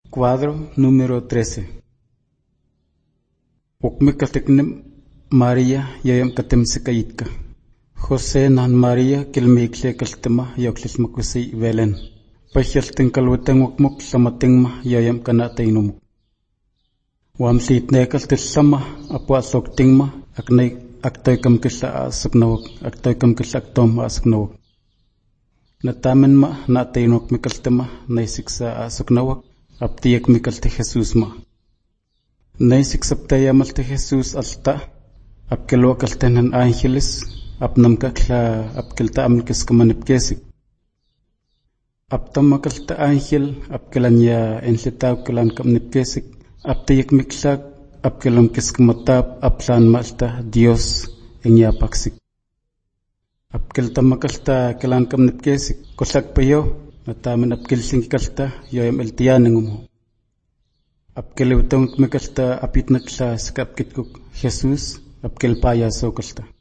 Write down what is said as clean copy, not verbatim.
Cuadro número 13. Ukmikatiknim María yayam katemsikayitka. José nan María kilmikle kaltema yoklismakusi Belén. Pahyaltin kalwitang ukmuk samatingma yayam kanatainumuk. Wamsitnekal tissama apuasoktingma aknay aktoykam kisa asaknawak aktoykam kisa aktom asaknawak. Natamen ma natainok mikaltema naisiksa asaknawak aptiyak mikalte Jesús ma. Naisiksaptaya malte Jesús alta apkelwakaltenan ángeles apnamkakla apkelta amilkiskamanipkesik. Aptamakalta ángel apkelanya enlitawkelan kamnipkesik aptiyak miklak apkelamkiskamatab aplan malta Dios enyapaksik. Apkeltamakalta kelan kamnipkesik koslakpayo natamen apkelsinkikalta yoyam eltiyanangumo. Apkelewtong mikalta apitnakla skapkitkuk Jesús apkelpayasokalta.